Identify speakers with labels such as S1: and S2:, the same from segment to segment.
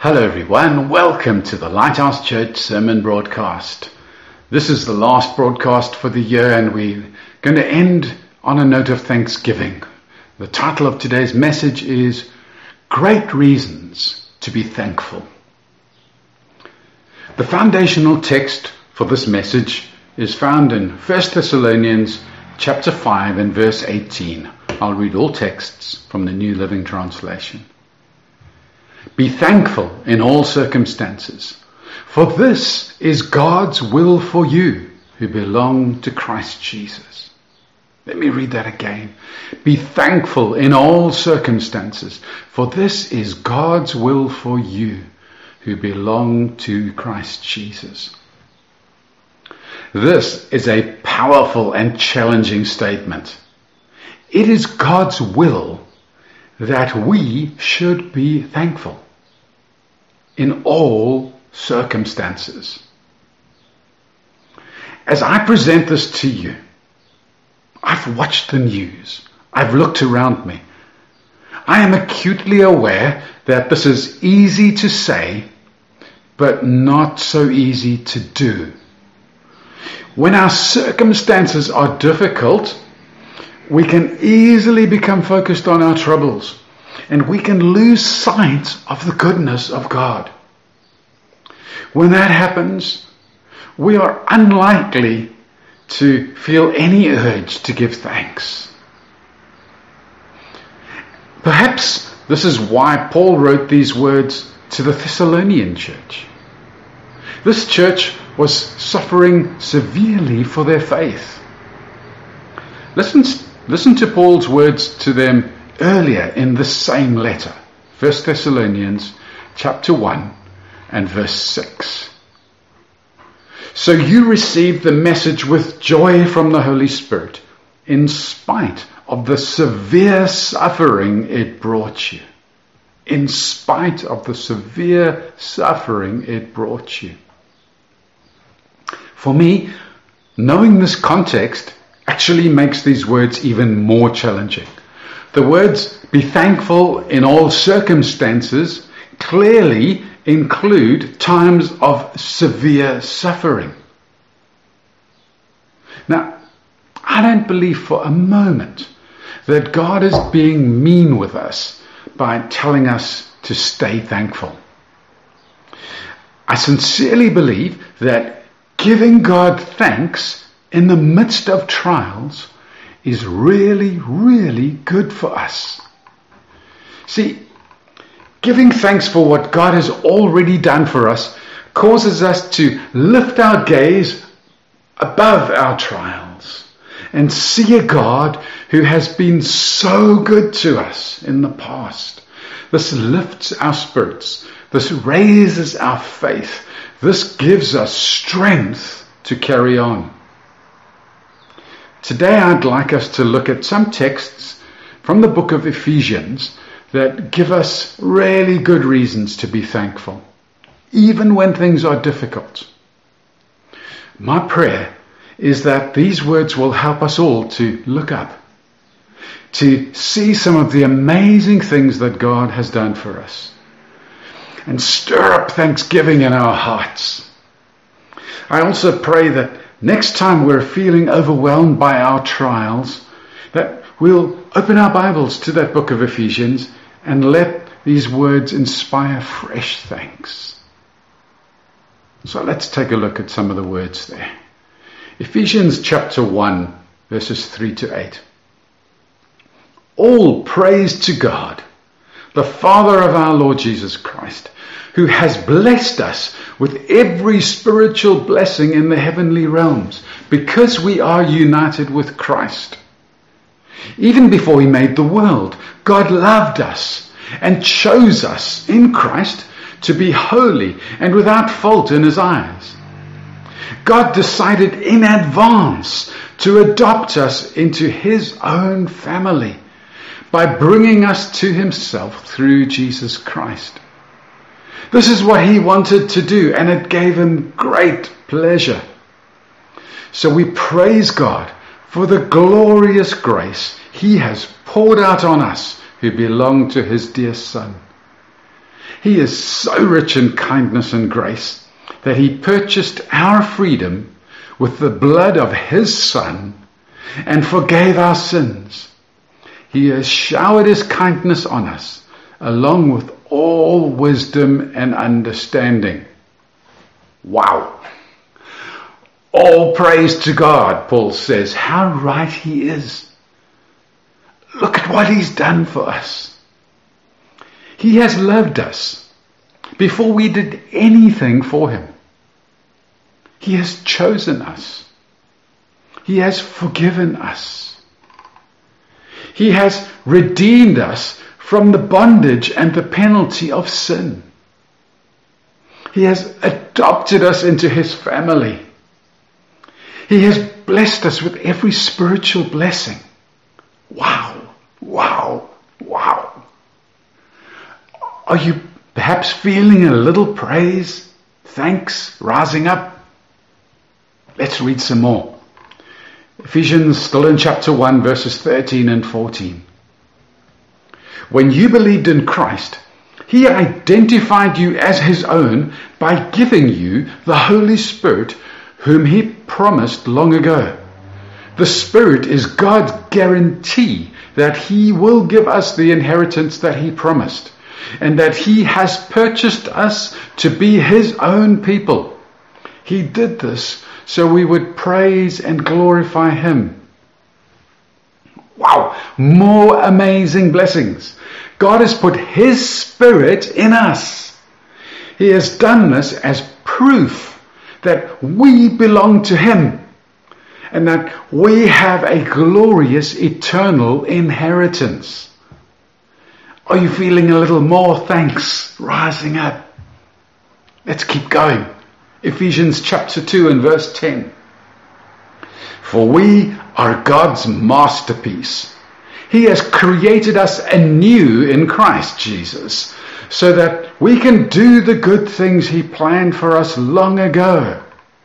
S1: Hello everyone, welcome to the Lighthouse Church Sermon Broadcast. This is the last broadcast for the year and we're going to end on a note of thanksgiving. The title of today's message is Great Reasons to be Thankful. The foundational text for this message is found in 1 Thessalonians chapter 5 and verse 18. I'll read all texts from the New Living Translation. Be thankful in all circumstances, for this is God's will for you who belong to Christ Jesus. Let me read that again. Be thankful in all circumstances, for this is God's will for you who belong to Christ Jesus. This is a powerful and challenging statement. It is God's will that we should be thankful in all circumstances. As I present this to you, I've watched the news. I've looked around me. I am acutely aware that this is easy to say, but not so easy to do. When our circumstances are difficult, we can easily become focused on our troubles, and we can lose sight of the goodness of God. When that happens, we are unlikely to feel any urge to give thanks. Perhaps this is why Paul wrote these words to the Thessalonian church. This church was suffering severely for their faith. Listen to Paul's words to them earlier in the same letter, 1 Thessalonians chapter 1 and verse 6. So you received the message with joy from the Holy Spirit, in spite of the severe suffering it brought you. In spite of the severe suffering it brought you. For me, knowing this context actually makes these words even more challenging. The words, be thankful in all circumstances, clearly include times of severe suffering. Now, I don't believe for a moment that God is being mean with us by telling us to stay thankful. I sincerely believe that giving God thanks in the midst of trials is really, really good for us. See, giving thanks for what God has already done for us causes us to lift our gaze above our trials and see a God who has been so good to us in the past. This lifts our spirits. This raises our faith. This gives us strength to carry on. Today I'd like us to look at some texts from the book of Ephesians that give us really good reasons to be thankful, even when things are difficult. My prayer is that these words will help us all to look up, to see some of the amazing things that God has done for us, and stir up thanksgiving in our hearts. I also pray that next time we're feeling overwhelmed by our trials, that we'll open our Bibles to that book of Ephesians and let these words inspire fresh thanks. So let's take a look at some of the words there. Ephesians chapter 1, verses 3 to 8. All praise to God, the Father of our Lord Jesus Christ, who has blessed us with every spiritual blessing in the heavenly realms, because we are united with Christ. Even before He made the world, God loved us and chose us in Christ to be holy and without fault in His eyes. God decided in advance to adopt us into His own family by bringing us to Himself through Jesus Christ. This is what He wanted to do, and it gave Him great pleasure. So we praise God for the glorious grace He has poured out on us who belong to His dear Son. He is so rich in kindness and grace that he purchased our freedom with the blood of his Son and forgave our sins. He has showered his kindness on us, along with all wisdom and understanding. Wow! All praise to God, Paul says. How right he is. Look at what he's done for us. He has loved us before we did anything for him. He has chosen us. He has forgiven us. He has redeemed us from the bondage and the penalty of sin. He has adopted us into his family. He has blessed us with every spiritual blessing. Wow, wow, wow. Are you perhaps feeling a little praise, thanks, rising up? Let's read some more. Ephesians, still in chapter 1, verses 13 and 14. When you believed in Christ, he identified you as his own by giving you the Holy Spirit, whom he promised long ago. The Spirit is God's guarantee that he will give us the inheritance that he promised, and that he has purchased us to be his own people. He did this so we would praise and glorify him. Wow, more amazing blessings. God has put his Spirit in us. He has done this as proof that we belong to him and that we have a glorious eternal inheritance. Are you feeling a little more thanks rising up? Let's keep going. Ephesians chapter 2 and verse 10. For we are God's masterpiece. He has created us anew in Christ Jesus, so that we can do the good things he planned for us long ago.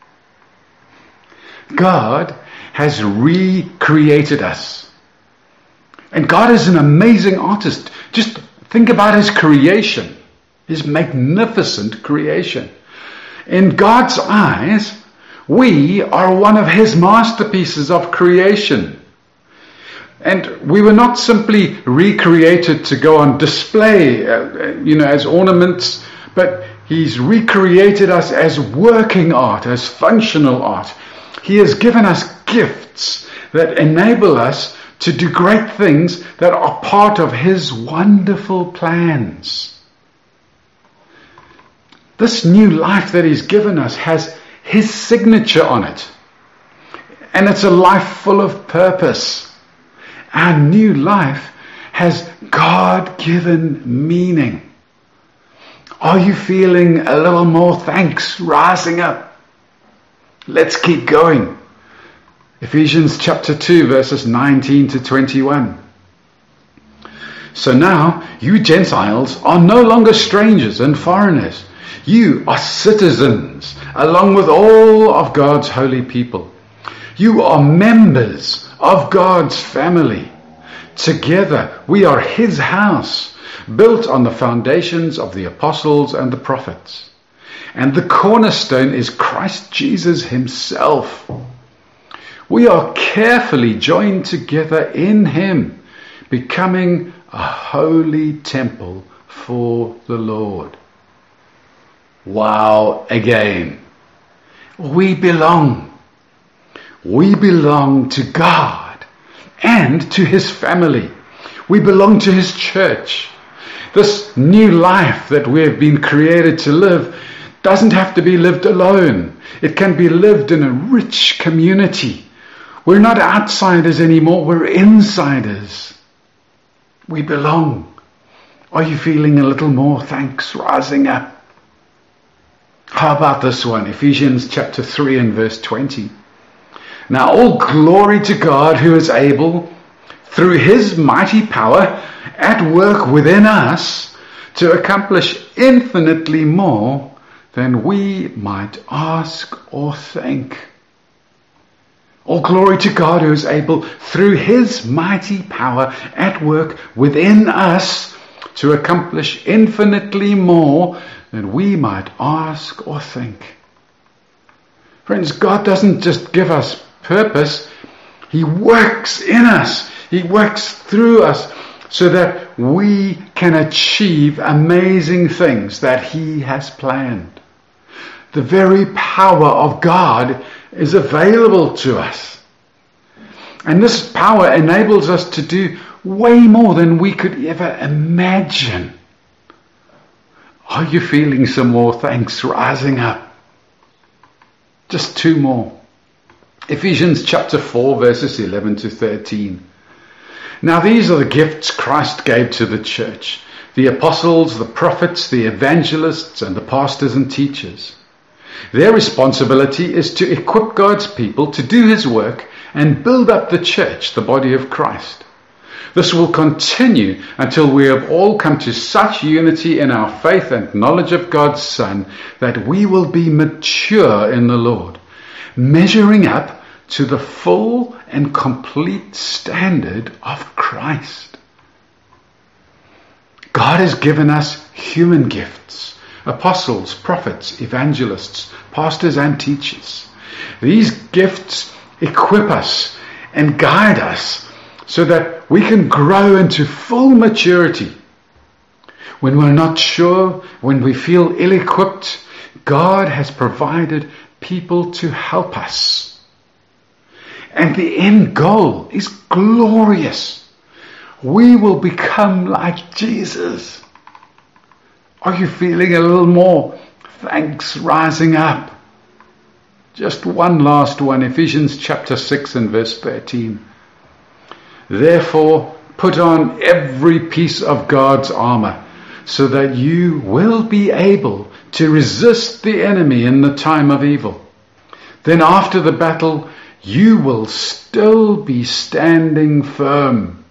S1: God has recreated us. And God is an amazing artist. Just think about his creation, his magnificent creation. In God's eyes, we are one of his masterpieces of creation. And we were not simply recreated to go on display, as ornaments, but he's recreated us as working art, as functional art. He has given us gifts that enable us to do great things that are part of his wonderful plans. This new life that he's given us has his signature on it. And it's a life full of purpose. Our new life has God-given meaning. Are you feeling a little more thanks rising up? Let's keep going. Ephesians chapter 2, verses 19 to 21. So now, you Gentiles are no longer strangers and foreigners. You are citizens, along with all of God's holy people. You are members of God's family. Together, we are his house, built on the foundations of the apostles and the prophets. And the cornerstone is Christ Jesus himself. We are carefully joined together in him, becoming a holy temple for the Lord. Wow, again. We belong to God and to his family. We belong to his church. This new life that we have been created to live doesn't have to be lived alone. It can be lived in a rich community. We're not outsiders anymore, we're insiders. We belong. Are you feeling a little more thanks rising up? How about this one? Ephesians chapter 3 and verse 20. Now all glory to God who is able, through his mighty power at work within us, to accomplish infinitely more than we might ask or think. All glory to God who is able, through his mighty power at work within us, to accomplish infinitely more than we might ask or think. Friends, God doesn't just give us purpose, He works in us. He works through us so that we can achieve amazing things that He has planned. The very power of God is available to us. And this power enables us to do way more than we could ever imagine. Are you feeling some more thanks rising up? Just two more. Ephesians chapter 4 verses 11 to 13. Now these are the gifts Christ gave to the church: the apostles, the prophets, the evangelists, and the pastors and teachers. Their responsibility is to equip God's people to do His work and build up the church, the body of Christ. This will continue until we have all come to such unity in our faith and knowledge of God's Son that we will be mature in the Lord, measuring up to the full and complete standard of Christ. God has given us human gifts: apostles, prophets, evangelists, pastors and teachers. These gifts equip us and guide us so that we can grow into full maturity. When we're not sure, when we feel ill-equipped, God has provided people to help us. And the end goal is glorious. We will become like Jesus. Are you feeling a little more thanks rising up? Just one last one, Ephesians chapter 6 and verse 13. Therefore, put on every piece of God's armor, so that you will be able to resist the enemy in the time of evil. Then after the battle, you will still be standing firm.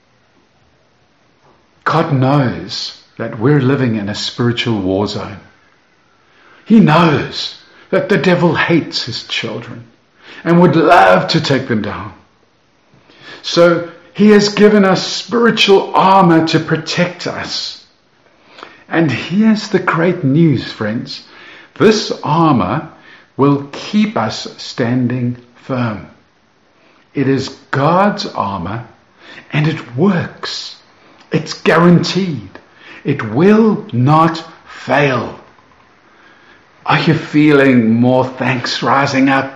S1: God knows that we're living in a spiritual war zone. He knows that the devil hates his children and would love to take them down. So He has given us spiritual armor to protect us. And here's the great news, friends. This armor will keep us standing firm. It is God's armor, and it works. It's guaranteed. It will not fail. Are you feeling more thanks rising up?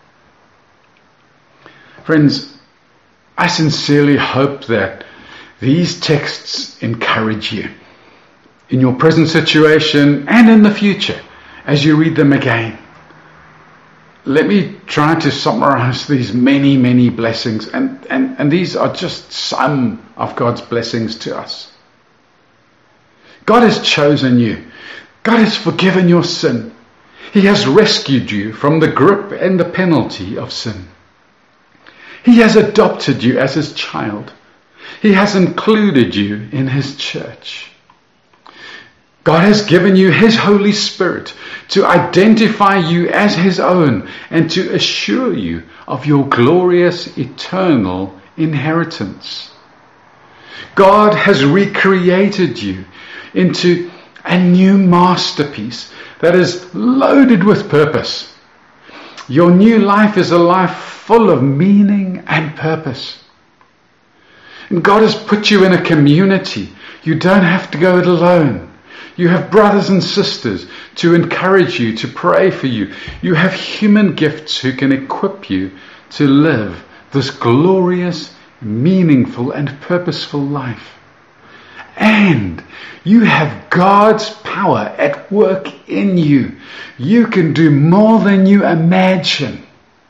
S1: Friends, I sincerely hope that these texts encourage you in your present situation and in the future as you read them again. Let me try to summarize these many, many blessings, and these are just some of God's blessings to us. God has chosen you. God has forgiven your sin. He has rescued you from the grip and the penalty of sin. He has adopted you as His child. He has included you in His church. God has given you His Holy Spirit to identify you as His own and to assure you of your glorious eternal inheritance. God has recreated you into a new masterpiece that is loaded with purpose. Your new life is a life full of meaning and purpose. And God has put you in a community. You don't have to go it alone. You have brothers and sisters to encourage you, to pray for you. You have human gifts who can equip you to live this glorious, meaningful, and purposeful life. And you have God's power at work in you. You can do more than you imagine.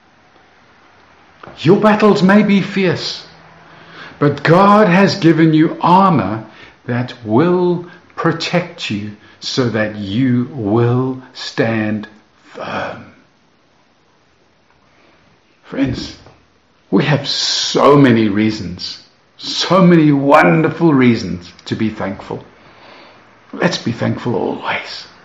S1: Your battles may be fierce, but God has given you armor that will protect you so that you will stand firm. Friends, we have so many reasons, so many wonderful reasons to be thankful. Let's be thankful always.